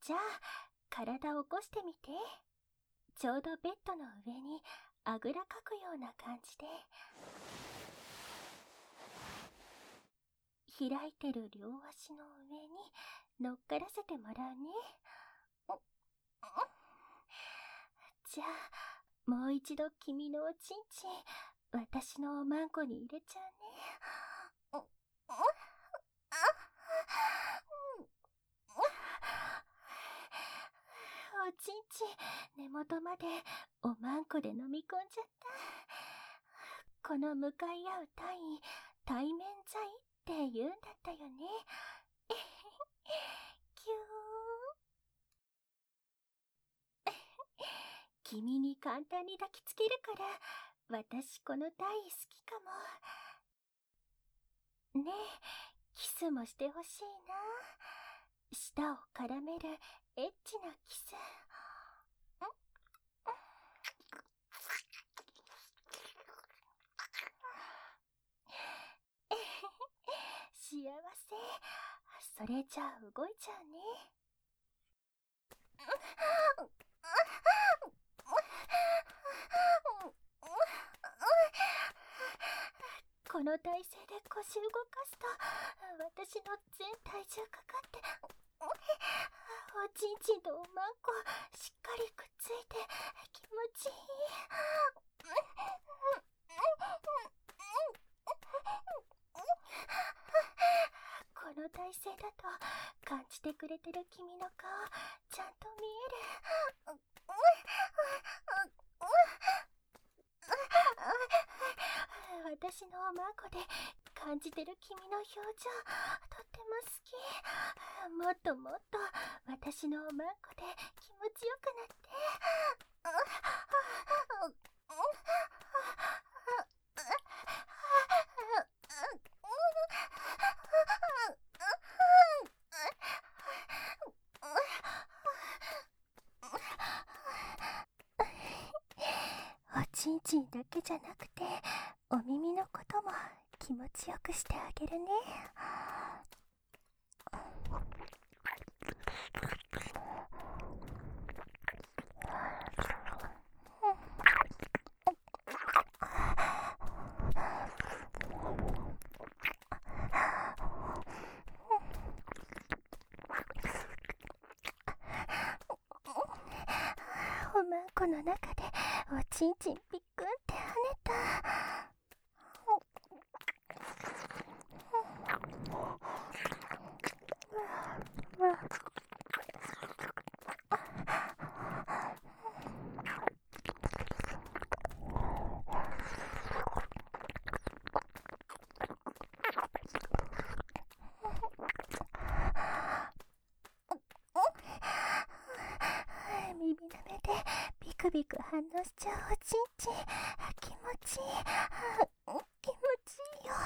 じゃあ体を起こしてみて。ちょうどベッドの上にあぐらかくような感じで、開いてる両足の上に乗っからせてもらうね。じゃあもう一度君のおちんちん私のおまんこに入れちゃうね。おちんちん根元までおまんこで飲み込んじゃった。この向かい合う単位、対面在って言うんだったよね。キュー君に簡単に抱きつけるから、私この体好きかも。ねえ、キスもしてほしいな。舌を絡めるエッチなキス。幸せ。それじゃあ動いちゃうね。この体勢で腰動かすと私の全体重かかっておちんちんとおまんこしっかりくっついて気持ちいい。この体勢だと感じてくれてる君の顔ちゃんと見える。私のおまんこで感じてる君の表情とっても好き。もっともっと私のおまんこで気持ちよくなって。おちんちんだけじゃなくてお耳のことも気持ちよくしてあげるね。おまんこの中でおちんちんピックンって跳ねた。耳舐めでビクビク反応しちゃうおちんちん気持ちいい。気持ちいいよ。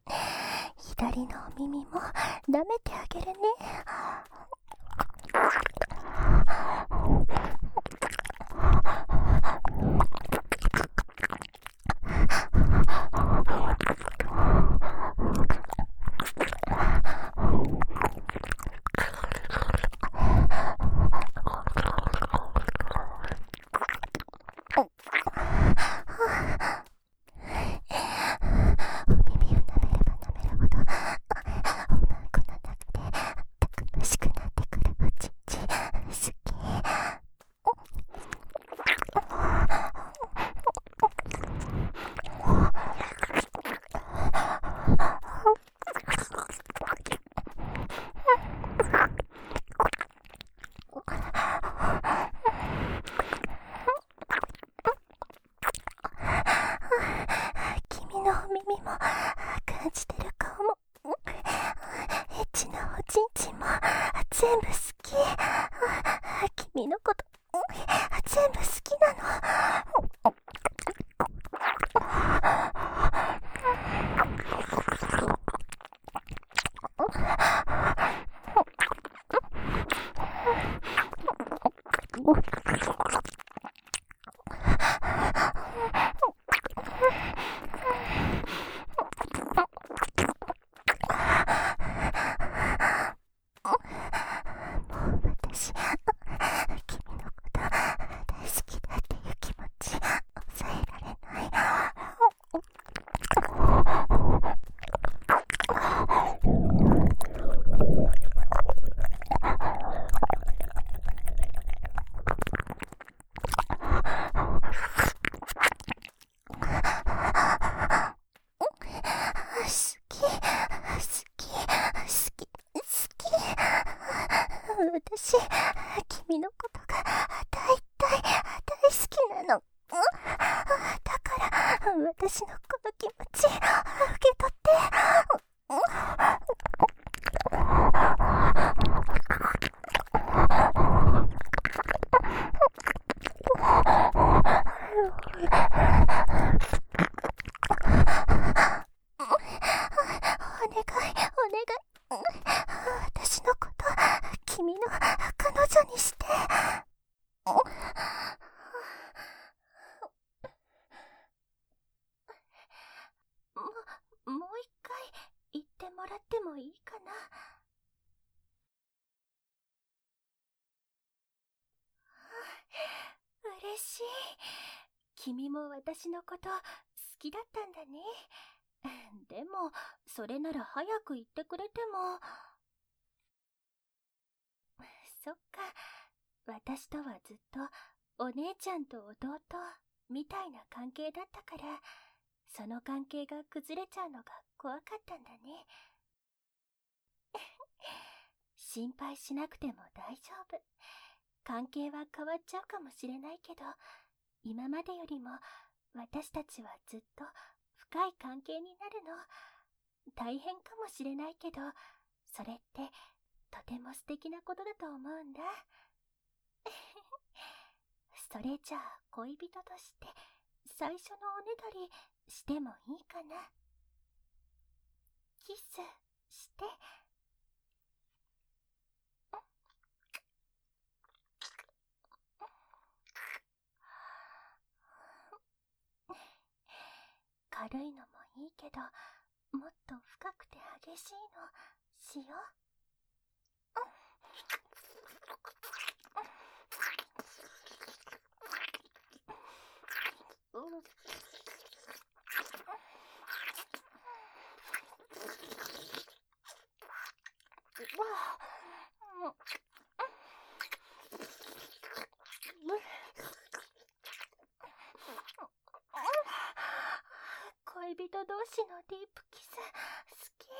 左のお耳も舐めてあげるね。 私、君のこと大好きだっていう気持ち抑えられない。私、君のことが大好きなの。だから、私のこの気持ち、受け取って。私のこと、君の彼女にして。もう一回言ってもらってもいいかな。嬉しい。君も私のこと好きだったんだね。でも、それなら早く言ってくれても。そっか、私とはずっとお姉ちゃんと弟みたいな関係だったから、その関係が崩れちゃうのが怖かったんだね。心配しなくても大丈夫。関係は変わっちゃうかもしれないけど、今までよりも私たちはずっと深い関係になるの。大変かもしれないけど、それってとても素敵なことだと思うんだ。それじゃあ恋人として最初のおねだりしてもいいかな。キスして。軽いのもいいけど、もっと深くて激しいのしよう。恋人同士のディープキス好き。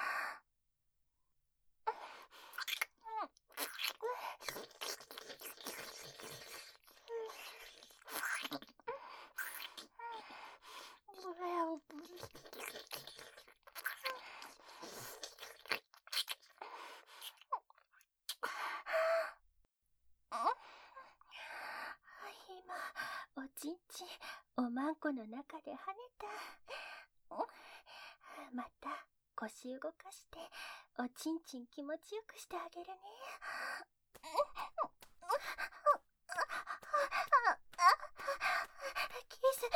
今、おちんちんおまんこの中で跳ねた。また腰動かしておちんちん気持ちよくしてあげるね。キス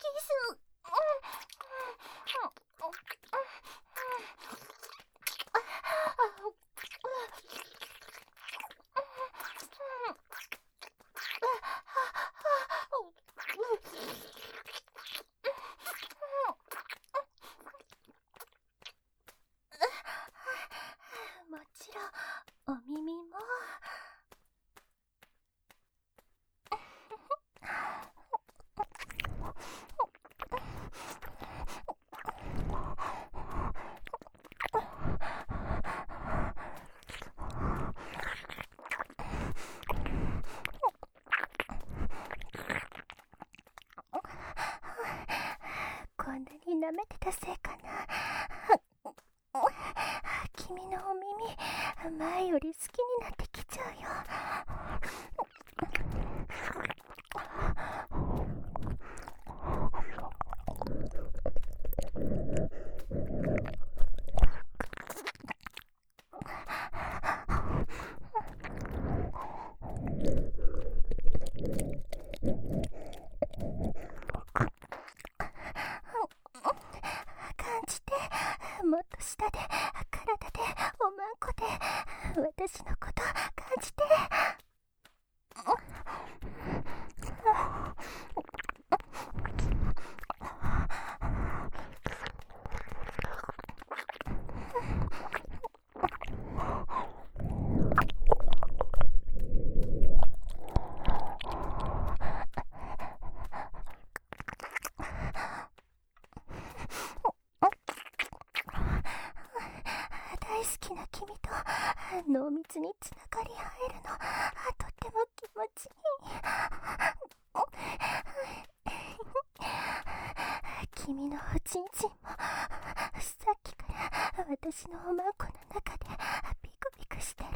もちろんお耳も。こんなに舐めてたせいかな。君のお耳、前より好きになってきちゃうよ。 感じて。大好きな君と濃密につながり合えるの、とっても気持ちいい。君のおちんちんもさっきから私のおまんこの中でピクピクしてる。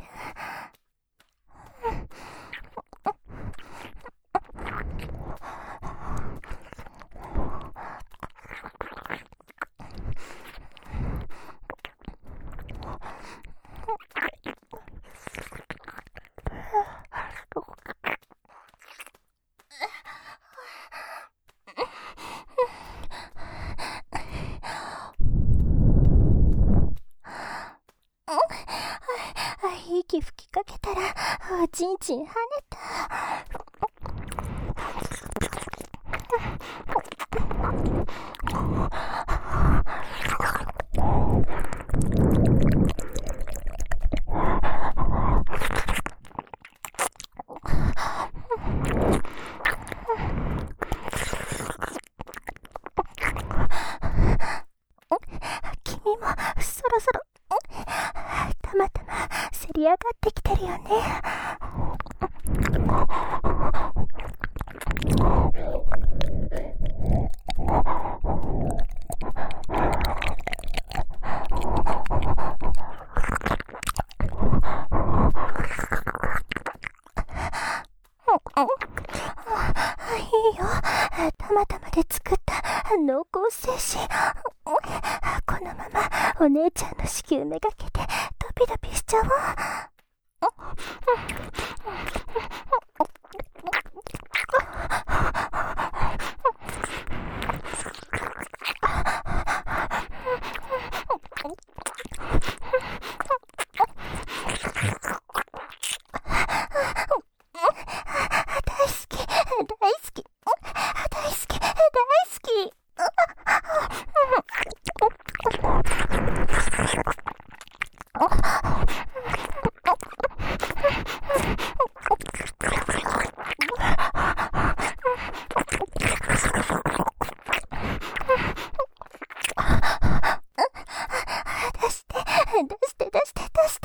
息吹きかけたらおちんちん跳ねた。君もそろそろたまたませり上がってきてるよね。いいよ、たまたまで作った濃厚精子。このままお姉ちゃんの子宮めがけてドピドピしちゃおう。大好き、大好き、大好き、大好き。出して、出して、出して、出して。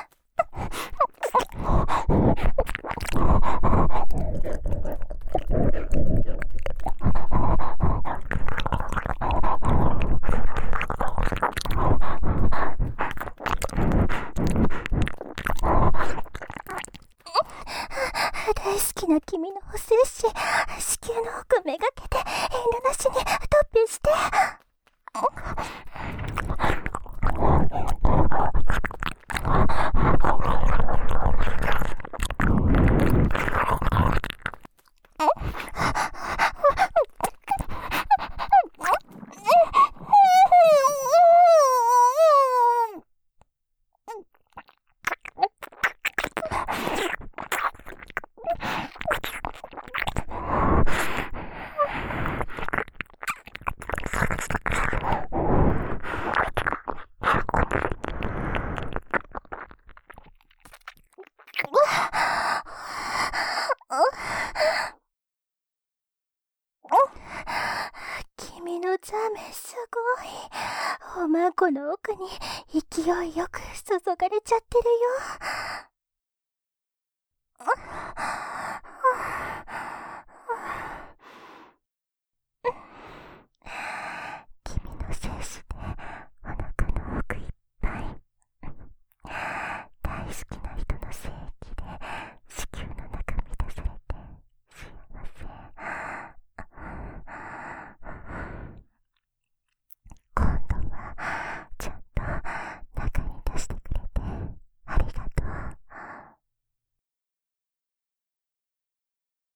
大好きな君のお精子、子宮の奥めがけて遠慮なしにドッピして。君のザメすごい。おまんこの奥に勢いよく注がれちゃってるよ。